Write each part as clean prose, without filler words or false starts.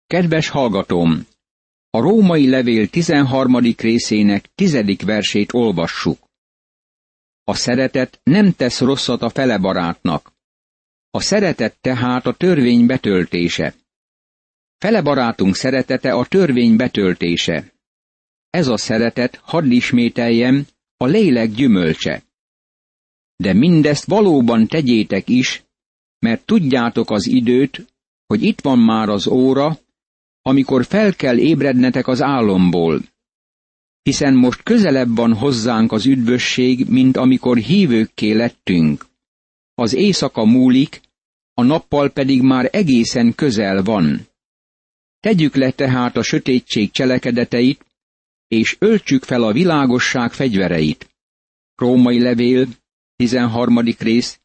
Kedves hallgatóm! A Római levél 13. részének 10. versét olvassuk. A szeretet nem tesz rosszat a fele barátnak. A szeretet tehát a törvény betöltése. Fele barátunk szeretete a törvény betöltése. Ez a szeretet, hadd ismételjem, a lélek gyümölcse. De mindezt valóban tegyétek is, mert tudjátok az időt, hogy itt van már az óra, amikor fel kell ébrednetek az álomból. Hiszen most közelebb van hozzánk az üdvösség, mint amikor hívőkké lettünk. Az éjszaka múlik, a nappal pedig már egészen közel van. Tegyük le tehát a sötétség cselekedeteit, és öltsük fel a világosság fegyvereit. Római levél, 13. rész,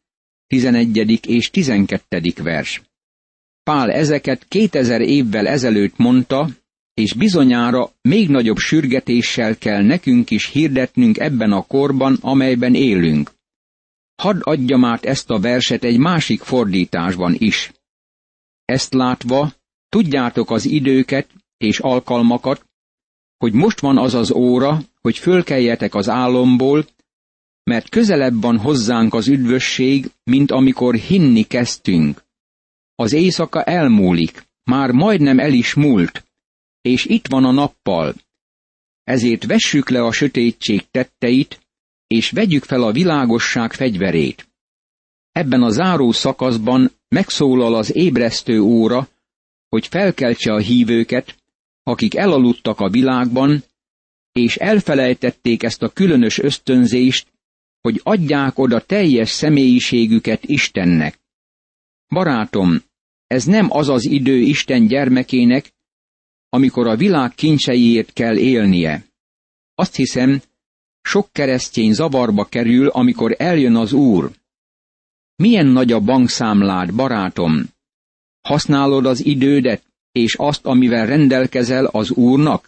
11. és 12. vers. Pál ezeket 2000 évvel ezelőtt mondta, és bizonyára még nagyobb sürgetéssel kell nekünk is hirdetnünk ebben a korban, amelyben élünk. Hadd adjam át ezt a verset egy másik fordításban is. Ezt látva, tudjátok az időket és alkalmakat, hogy most van az az óra, hogy fölkeljetek az álomból, mert közelebb van hozzánk az üdvösség, mint amikor hinni kezdtünk. Az éjszaka elmúlik, már majdnem el is múlt, és itt van a nappal. Ezért vessük le a sötétség tetteit, és vegyük fel a világosság fegyverét. Ebben a záró szakaszban megszólal az ébresztő óra, hogy felkeltse a hívőket, akik elaludtak a világban, és elfelejtették ezt a különös ösztönzést, hogy adják oda teljes személyiségüket Istennek. Barátom, ez nem az az idő Isten gyermekének, amikor a világ kincseiért kell élnie. Azt hiszem, sok keresztény zavarba kerül, amikor eljön az Úr. Milyen nagy a bankszámlád, barátom? Használod az idődet, és azt, amivel rendelkezel az Úrnak?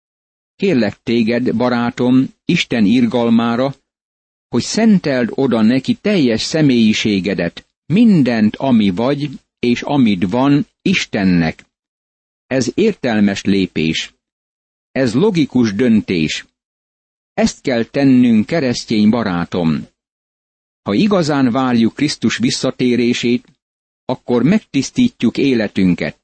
Kérlek téged, barátom, Isten irgalmára, hogy szenteld oda neki teljes személyiségedet, mindent, ami vagy, és amit van, Istennek. Ez értelmes lépés. Ez logikus döntés. Ezt kell tennünk, keresztény barátom. Ha igazán várjuk Krisztus visszatérését, akkor megtisztítjuk életünket.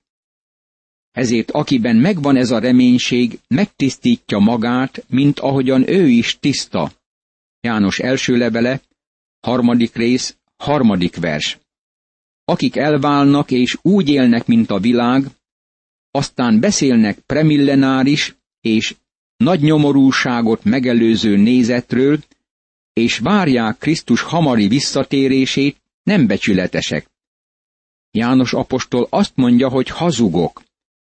Ezért akiben megvan ez a reménység, megtisztítja magát, mint ahogyan ő is tiszta. János első levele, 3. rész, 3. vers. Akik elválnak és úgy élnek, mint a világ, aztán beszélnek premillenáris és nagy nyomorúságot megelőző nézetről, és várják Krisztus hamari visszatérését, nem becsületesek. János apostol azt mondja, hogy hazugok.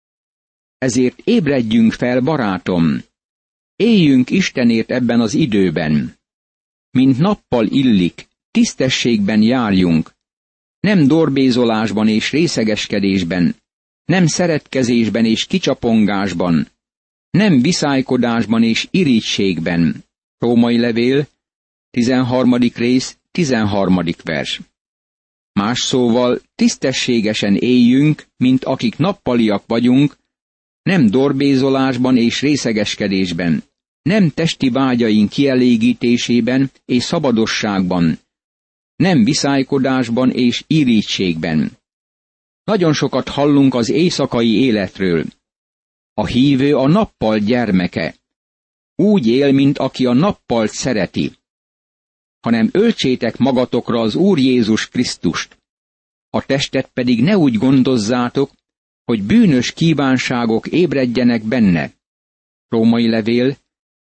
Ezért ébredjünk fel, barátom! Éljünk Istenért ebben az időben. Mint nappal illik, tisztességben járjunk, nem dorbézolásban és részegeskedésben, nem szeretkezésben és kicsapongásban, nem viszálykodásban és irítségben. Római levél, 13. rész, 13. vers. Más szóval, tisztességesen éljünk, mint akik nappaliak vagyunk, nem dorbézolásban és részegeskedésben, nem testi vágyaink kielégítésében és szabadosságban, nem viszálykodásban és irítségben. Nagyon sokat hallunk az éjszakai életről. A hívő a nappal gyermeke. Úgy él, mint aki a nappalt szereti. Hanem öltsétek magatokra az Úr Jézus Krisztust. A testet pedig ne úgy gondozzátok, hogy bűnös kívánságok ébredjenek benne. Római levél,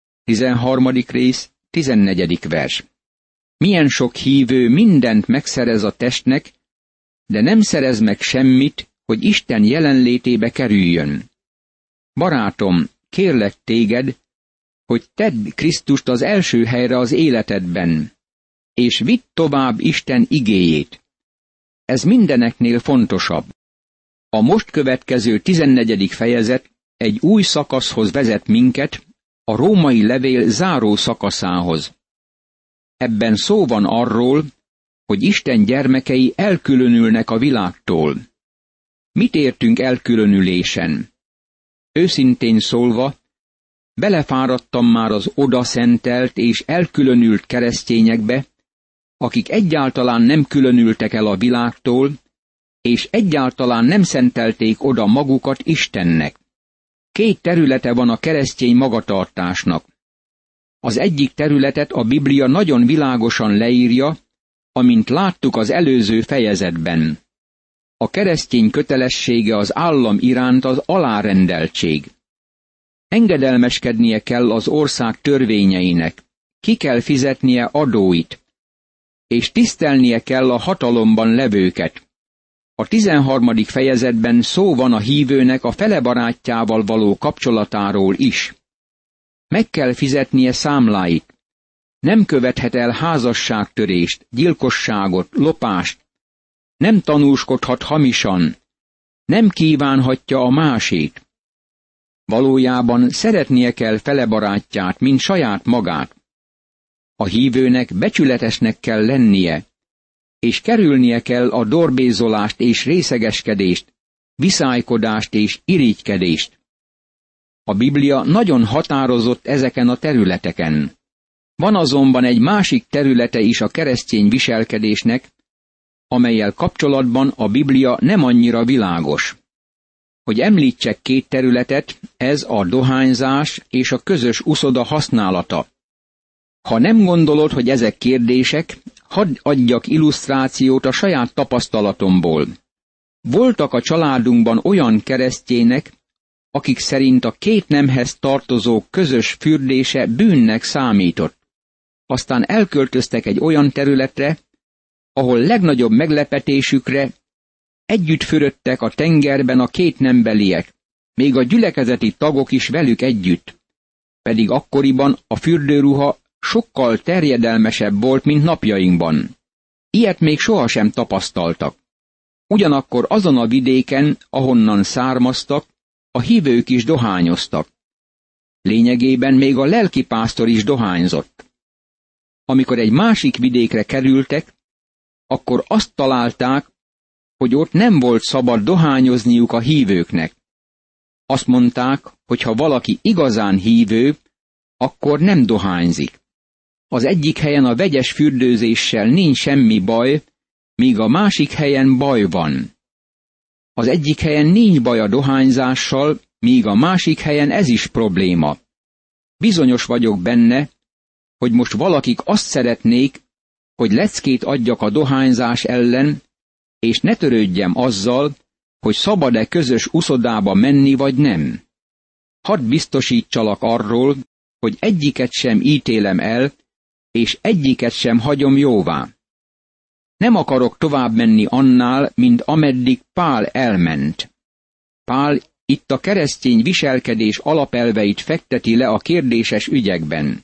13. rész, 14. vers. Milyen sok hívő mindent megszerez a testnek, de nem szerez meg semmit, hogy Isten jelenlétébe kerüljön. Barátom, kérlek téged, hogy tedd Krisztust az első helyre az életedben, és vidd tovább Isten igéjét. Ez mindeneknél fontosabb. A most következő 14. fejezet egy új szakaszhoz vezet minket, a római levél záró szakaszához. Ebben szó van arról, hogy Isten gyermekei elkülönülnek a világtól. Mit értünk elkülönülésen? Őszintén szólva, belefáradtam már az odaszentelt és elkülönült keresztényekbe, akik egyáltalán nem különültek el a világtól, és egyáltalán nem szentelték oda magukat Istennek. Két területe van a keresztény magatartásnak. Az egyik területet a Biblia nagyon világosan leírja, amint láttuk az előző fejezetben. A keresztény kötelessége az állam iránt az alárendeltség. Engedelmeskednie kell az ország törvényeinek, ki kell fizetnie adóit, és tisztelnie kell a hatalomban levőket. A 13. fejezetben szó van a hívőnek a fele barátjával való kapcsolatáról is. Meg kell fizetnie számláit. Nem követhet el házasságtörést, gyilkosságot, lopást. Nem tanúskodhat hamisan. Nem kívánhatja a másét. Valójában szeretnie kell fele barátját, mint saját magát. A hívőnek becsületesnek kell lennie, és kerülnie kell a dorbézolást és részegeskedést, viszálykodást és irigykedést. A Biblia nagyon határozott ezeken a területeken. Van azonban egy másik területe is a keresztény viselkedésnek, amellyel kapcsolatban a Biblia nem annyira világos. Hogy említsek két területet, ez a dohányzás és a közös uszoda használata. Ha nem gondolod, hogy ezek kérdések, hadd adjak illusztrációt a saját tapasztalatomból. Voltak a családunkban olyan keresztjének, akik szerint a két nemhez tartozó közös fürdése bűnnek számított. Aztán elköltöztek egy olyan területre, ahol legnagyobb meglepetésükre együtt fürödtek a tengerben a két nembeliek, még a gyülekezeti tagok is velük együtt. Pedig akkoriban a fürdőruha sokkal terjedelmesebb volt, mint napjainkban. Ilyet még sohasem tapasztaltak. Ugyanakkor azon a vidéken, ahonnan származtak, a hívők is dohányoztak. Lényegében még a lelkipásztor is dohányzott. Amikor egy másik vidékre kerültek, akkor azt találták, hogy ott nem volt szabad dohányozniuk a hívőknek. Azt mondták, hogy ha valaki igazán hívő, akkor nem dohányzik. Az egyik helyen a vegyes fürdőzéssel nincs semmi baj, míg a másik helyen baj van. Az egyik helyen nincs baj a dohányzással, míg a másik helyen ez is probléma. Bizonyos vagyok benne, hogy most valakik azt szeretnék, hogy leckét adjak a dohányzás ellen, és ne törődjem azzal, hogy szabad-e közös uszodába menni vagy nem. Hadd biztosítsalak arról, hogy egyiket sem ítélem el, és egyiket sem hagyom jóvá. Nem akarok tovább menni annál, mint ameddig Pál elment. Pál itt a keresztény viselkedés alapelveit fekteti le a kérdéses ügyekben.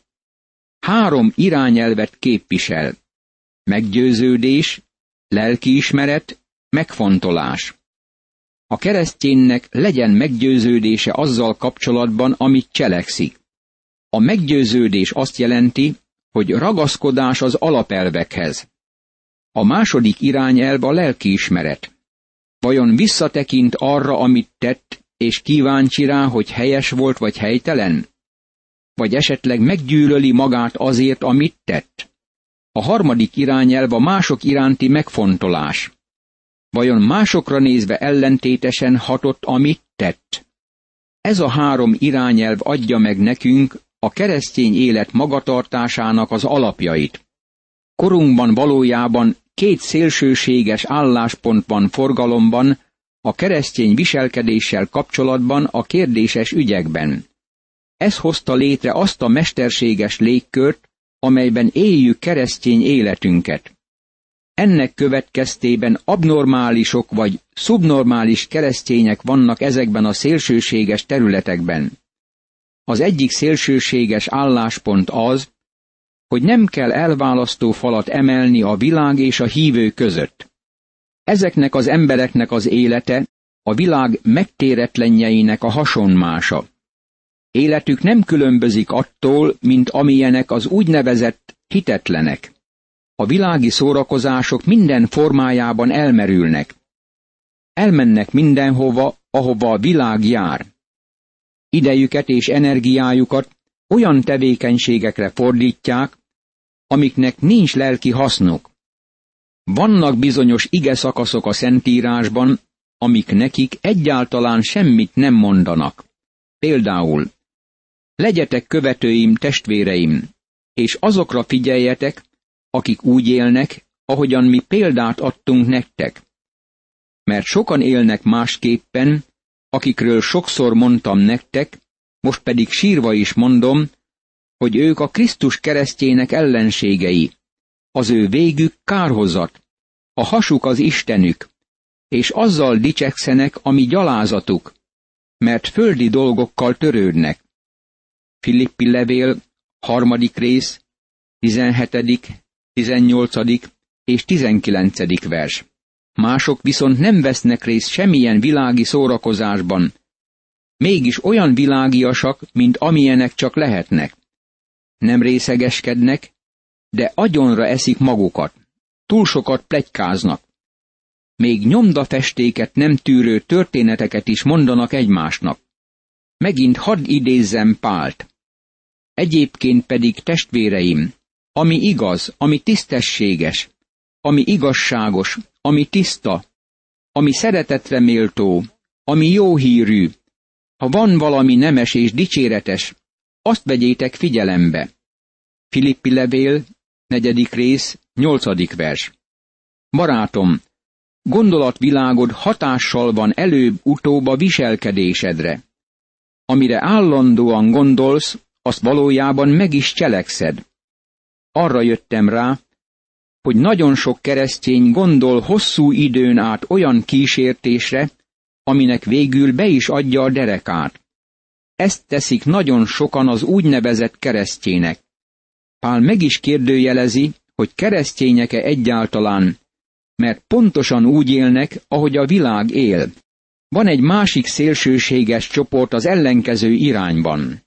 3 irányelvet képvisel. Meggyőződés, lelkiismeret, megfontolás. A kereszténynek legyen meggyőződése azzal kapcsolatban, amit cselekszik. A meggyőződés azt jelenti, hogy ragaszkodás az alapelvekhez. A második irányelv a lelkiismeret. Vajon visszatekint arra, amit tett, és kíváncsi rá, hogy helyes volt vagy helytelen? Vagy esetleg meggyűlöli magát azért, amit tett? A harmadik irányelv a mások iránti megfontolás. Vajon másokra nézve ellentétesen hatott, amit tett? Ez a 3 irányelv adja meg nekünk a keresztény élet magatartásának az alapjait. Korunkban valójában 2 szélsőséges álláspont van forgalomban a keresztény viselkedéssel kapcsolatban a kérdéses ügyekben. Ez hozta létre azt a mesterséges légkört, amelyben éljük keresztény életünket. Ennek következtében abnormálisok vagy szubnormális keresztények vannak ezekben a szélsőséges területekben. Az egyik szélsőséges álláspont az, hogy nem kell elválasztó falat emelni a világ és a hívő között. Ezeknek az embereknek az élete a világ megtéretlenjeinek a hasonmása. Életük nem különbözik attól, mint amilyenek az úgynevezett hitetlenek. A világi szórakozások minden formájában elmerülnek. elmennek mindenhova, ahova a világ jár. Idejüket és energiájukat olyan tevékenységekre fordítják, amiknek nincs lelki hasznuk. Vannak bizonyos ige szakaszok a Szentírásban, amik nekik egyáltalán semmit nem mondanak. Például, legyetek követőim, testvéreim, és azokra figyeljetek, akik úgy élnek, ahogyan mi példát adtunk nektek. Mert sokan élnek másképpen, akikről sokszor mondtam nektek, most pedig sírva is mondom, hogy ők a Krisztus keresztjének ellenségei, az ő végük kárhozat, a hasuk az Istenük, és azzal dicsekszenek, ami gyalázatuk, mert földi dolgokkal törődnek. Filippi levél, 3. rész, 17., 18. és 19. vers. Mások viszont nem vesznek részt semmilyen világi szórakozásban, mégis olyan világiasak, mint amilyenek csak lehetnek. Nem részegeskednek, de agyonra eszik magukat, túl sokat pletykáznak. Még nyomdafestéket nem tűrő történeteket is mondanak egymásnak. Megint hadd idézzem Pált. Egyébként pedig, testvéreim, ami igaz, ami tisztességes, ami igazságos, ami tiszta, ami szeretetre méltó, ami jó hírű, ha van valami nemes és dicséretes, azt vegyétek figyelembe. Filippi levél, 4. rész, 8. vers. Barátom, gondolatvilágod hatással van előbb-utóbb a viselkedésedre. Amire állandóan gondolsz, azt valójában meg is cselekszed. Arra jöttem rá, hogy nagyon sok keresztény gondol hosszú időn át olyan kísértésre, aminek végül be is adja a derekát. Ezt teszik nagyon sokan az úgynevezett keresztjének. Pál meg is kérdőjelezi, hogy keresztények-e egyáltalán, mert pontosan úgy élnek, ahogy a világ él. Van egy másik szélsőséges csoport az ellenkező irányban.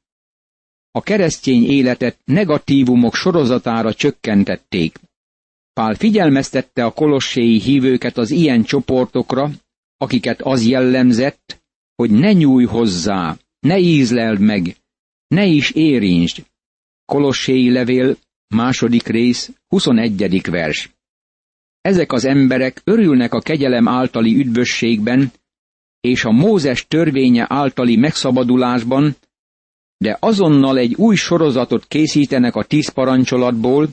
A keresztény életet negatívumok sorozatára csökkentették. Pál figyelmeztette a kolosséi hívőket az ilyen csoportokra, akiket az jellemzett, hogy ne nyújj hozzá, ne ízleld meg, ne is érintsd. Kolosséi levél, 2. rész, 21. vers. Ezek az emberek örülnek a kegyelem általi üdvösségben és a Mózes törvénye általi megszabadulásban, de azonnal egy új sorozatot készítenek a 10 parancsolatból,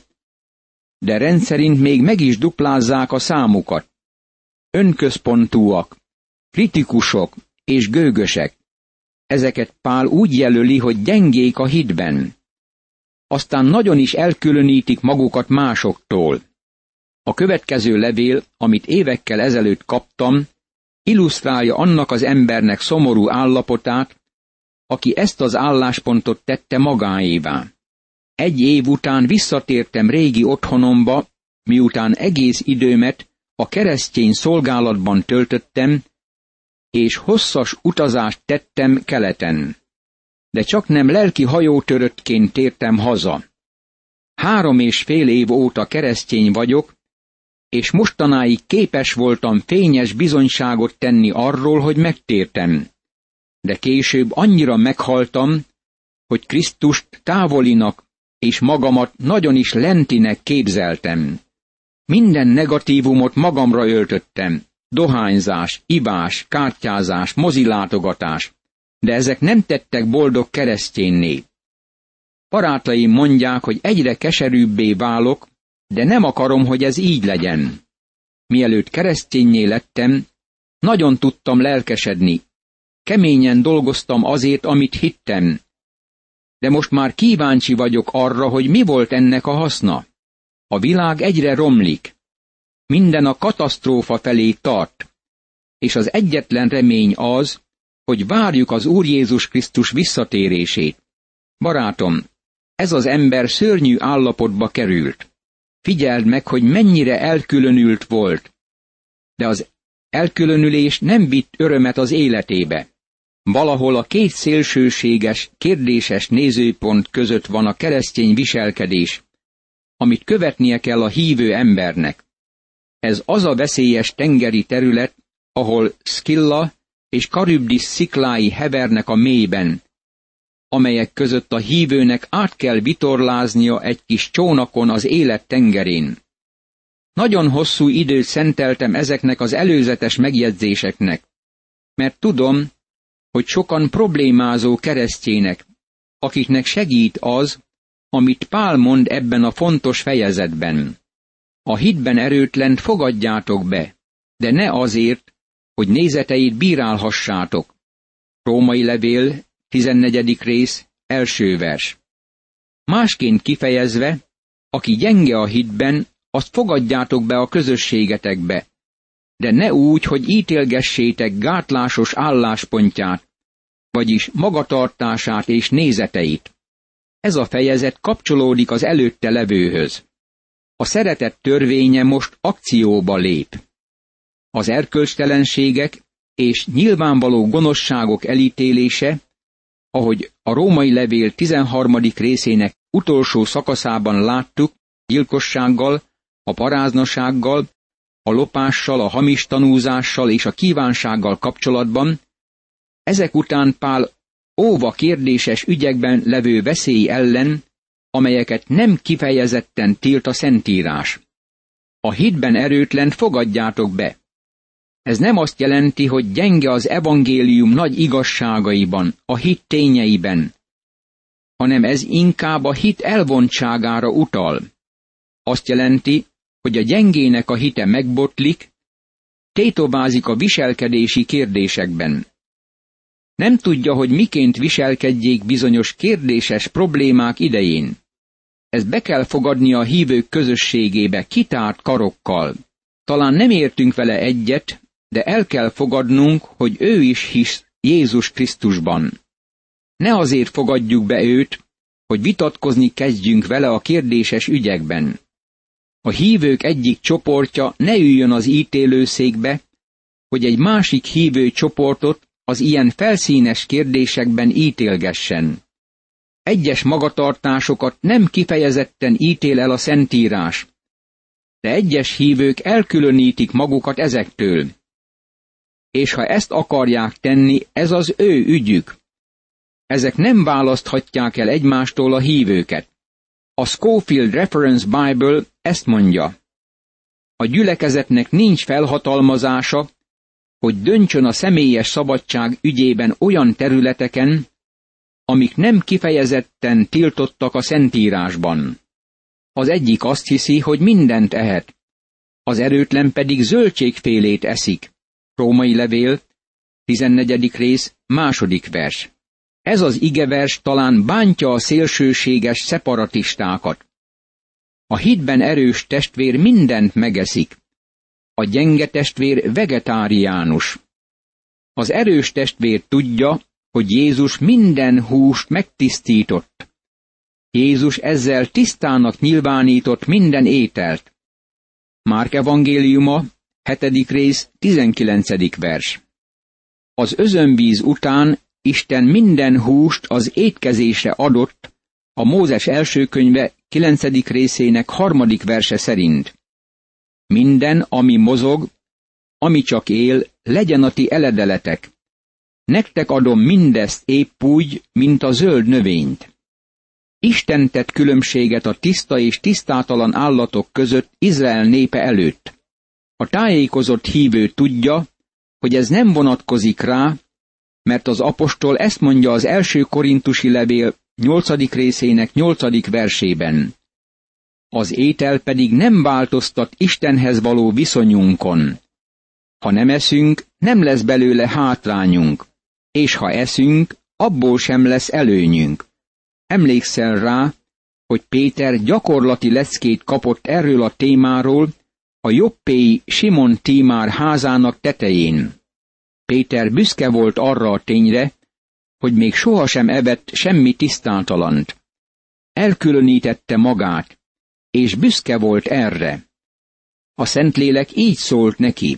de rendszerint még meg is duplázzák a számukat. Önközpontúak, kritikusok és gőgösek. Ezeket Pál úgy jelöli, hogy gyengék a hitben. Aztán nagyon is elkülönítik magukat másoktól. A következő levél, amit évekkel ezelőtt kaptam, illusztrálja annak az embernek szomorú állapotát, aki ezt az álláspontot tette magáévá. 1 év után visszatértem régi otthonomba, miután egész időmet a keresztény szolgálatban töltöttem, és hosszas utazást tettem keleten. De csak nem lelki hajótöröttként tértem haza. 3,5 év óta keresztény vagyok, és mostanáig képes voltam fényes bizonyságot tenni arról, hogy megtértem. De később annyira meghaltam, hogy Krisztust távolinak és magamat nagyon is lentinek képzeltem. Minden negatívumot magamra öltöttem, dohányzás, ivás, kártyázás, mozilátogatás, de ezek nem tettek boldog keresztényné. Barátaim mondják, hogy egyre keserűbbé válok, de nem akarom, hogy ez így legyen. Mielőtt keresztényné lettem, nagyon tudtam lelkesedni. Keményen dolgoztam azért, amit hittem. De most már kíváncsi vagyok arra, hogy mi volt ennek a haszna. A világ egyre romlik. Minden a katasztrófa felé tart. És az egyetlen remény az, hogy várjuk az Úr Jézus Krisztus visszatérését. Barátom, ez az ember szörnyű állapotba került. Figyeld meg, hogy mennyire elkülönült volt. De az elkülönülés nem vitt örömet az életébe. Valahol a 2 szélsőséges, kérdéses nézőpont között van a keresztény viselkedés, amit követnie kell a hívő embernek. Ez az a veszélyes tengeri terület, ahol Szkilla és Karübdis sziklái hevernek a mélyben, amelyek között a hívőnek át kell vitorláznia egy kis csónakon az élet tengerén. Nagyon hosszú időt szenteltem ezeknek az előzetes megjegyzéseknek, mert tudom, hogy sokan problémázó keresztjének, akiknek segít az, amit Pál mond ebben a fontos fejezetben. A hitben erőtlent fogadjátok be, de ne azért, hogy nézeteit bírálhassátok. Római levél, 14. rész, 1. vers. Másként kifejezve, aki gyenge a hitben, azt fogadjátok be a közösségetekbe, de ne úgy, hogy ítélgessétek gátlásos álláspontját, vagyis magatartását és nézeteit. Ez a fejezet kapcsolódik az előtte levőhöz. A szeretet törvénye most akcióba lép. Az erkölcstelenségek és nyilvánvaló gonoszságok elítélése, ahogy a római levél 13. részének utolsó szakaszában láttuk, gyilkossággal, a paráznasággal, a lopással, a hamis tanúzással és a kívánsággal kapcsolatban, ezek után Pál óva kérdéses ügyekben levő veszély ellen, amelyeket nem kifejezetten tilt a Szentírás. A hitben erőtlent fogadjátok be. Ez nem azt jelenti, hogy gyenge az evangélium nagy igazságaiban, a hit tényeiben, hanem ez inkább a hit elvontságára utal. Azt jelenti, hogy a gyengének a hite megbotlik, tétovázik a viselkedési kérdésekben. Nem tudja, hogy miként viselkedjék bizonyos kérdéses problémák idején. Ezt be kell fogadni a hívők közösségébe kitárt karokkal. Talán nem értünk vele egyet, de el kell fogadnunk, hogy ő is hisz Jézus Krisztusban. Ne azért fogadjuk be őt, hogy vitatkozni kezdjünk vele a kérdéses ügyekben. A hívők egyik csoportja ne üljön az ítélőszékbe, hogy egy másik hívő csoportot az ilyen felszínes kérdésekben ítélgessen. Egyes magatartásokat nem kifejezetten ítél el a Szentírás, de egyes hívők elkülönítik magukat ezektől. És ha ezt akarják tenni, ez az ő ügyük. Ezek nem választhatják el egymástól a hívőket. A Scofield Reference Bible ezt mondja. A gyülekezetnek nincs felhatalmazása, hogy döntsön a személyes szabadság ügyében olyan területeken, amik nem kifejezetten tiltottak a Szentírásban. Az egyik azt hiszi, hogy mindent ehet, az erőtlen pedig zöldségfélét eszik. Római levél, 14. rész, 2. vers. Ez az igevers talán bántja a szélsőséges szeparatistákat. A hitben erős testvér mindent megeszik. A gyenge testvér vegetáriánus. Az erős testvér tudja, hogy Jézus minden húst megtisztított. Jézus ezzel tisztának nyilvánított minden ételt. Márk evangéliuma, 7. rész, 19. vers. Az özönvíz után Isten minden húst az étkezésre adott, a Mózes első könyve 9. részének 3. verse szerint. Minden, ami mozog, ami csak él, legyen a ti eledeletek. Nektek adom mindezt épp úgy, mint a zöld növényt. Isten tett különbséget a tiszta és tisztátalan állatok között Izrael népe előtt. A tájékozott hívő tudja, hogy ez nem vonatkozik rá, mert az apostol ezt mondja az első korintusi levél 8. részének 8. versében. Az étel pedig nem változtat Istenhez való viszonyunkon. Ha nem eszünk, nem lesz belőle hátrányunk, és ha eszünk, abból sem lesz előnyünk. Emlékszel rá, hogy Péter gyakorlati leckét kapott erről a témáról a jobbéi Simon Tímár házának tetején. Péter büszke volt arra a tényre, hogy még sohasem evett semmi tisztátalant. Elkülönítette magát, és büszke volt erre. A Szentlélek így szólt neki.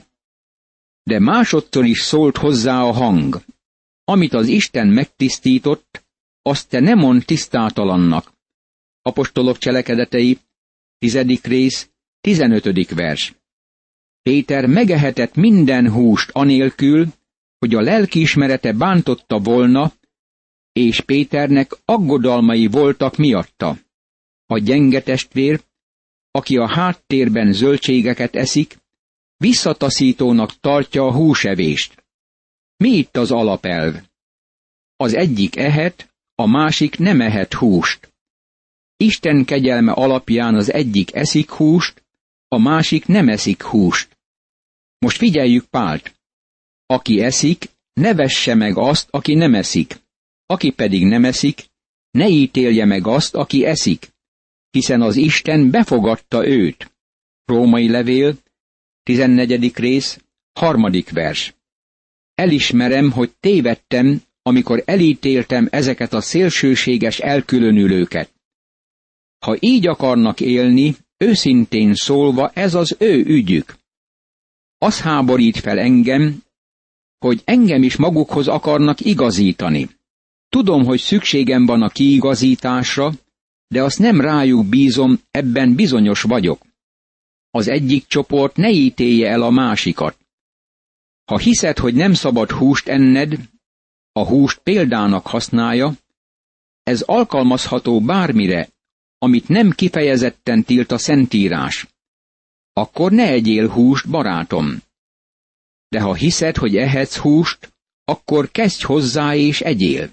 De másodszor is szólt hozzá a hang. Amit az Isten megtisztított, azt te ne mondd tisztátalannak. Apostolok cselekedetei, 10. rész, 15. vers. Péter megehetett minden húst anélkül, hogy a lelkiismerete bántotta volna, és Péternek aggodalmai voltak miatta. A gyenge testvér, aki a háttérben zöldségeket eszik, visszataszítónak tartja a húsevést. Mi itt az alapelv? Az egyik ehet, a másik nem ehet húst. Isten kegyelme alapján az egyik eszik húst, a másik nem eszik húst. Most figyeljük Pált. Aki eszik, ne vesse meg azt, aki nem eszik. Aki pedig nem eszik, ne ítélje meg azt, aki eszik, hiszen az Isten befogadta őt. Római levél, 14. rész, 3. vers. Elismerem, hogy tévedtem, amikor elítéltem ezeket a szélsőséges elkülönülőket. Ha így akarnak élni, őszintén szólva ez az ő ügyük. Az háborít fel engem, hogy engem is magukhoz akarnak igazítani. Tudom, hogy szükségem van a kiigazításra, de azt nem rájuk bízom, ebben bizonyos vagyok. Az egyik csoport ne ítélje el a másikat. Ha hiszed, hogy nem szabad húst enned, a húst példának használja, ez alkalmazható bármire, amit nem kifejezetten tilt a Szentírás. Akkor ne egyél húst, barátom. De ha hiszed, hogy ehetsz húst, akkor kezdj hozzá és egyél.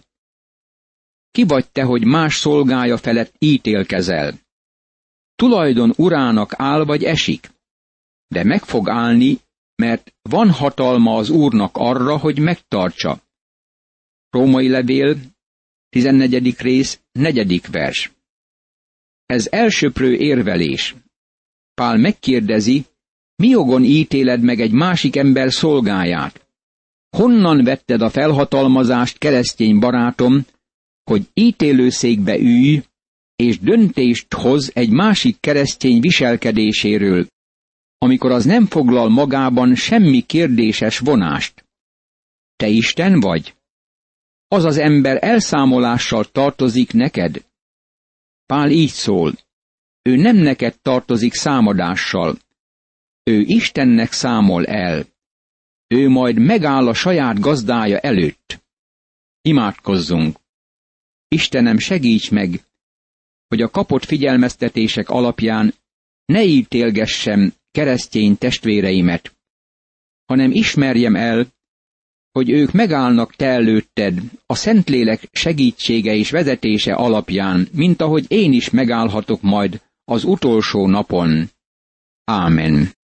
Ki vagy te, hogy más szolgája felett ítélkezel? Tulajdon urának áll vagy esik? De meg fog állni, mert van hatalma az Úrnak arra, hogy megtartsa. Római levél, 14. rész, 4. vers. Ez elsöprő érvelés. Pál megkérdezi, mi jogon ítéled meg egy másik ember szolgáját? Honnan vetted a felhatalmazást, keresztény barátom, hogy ítélőszékbe ülj, és döntést hoz egy másik keresztény viselkedéséről, amikor az nem foglal magában semmi kérdéses vonást? Te Isten vagy? Az az ember elszámolással tartozik neked? Pál így szól, ő nem neked tartozik számadással, ő Istennek számol el, ő majd megáll a saját gazdája előtt. Imádkozzunk! Istenem, segíts meg, hogy a kapott figyelmeztetések alapján ne ítélgessem keresztény testvéreimet, hanem ismerjem el, hogy ők megállnak te előtted a Szentlélek segítsége és vezetése alapján, mint ahogy én is megállhatok majd az utolsó napon. Ámen.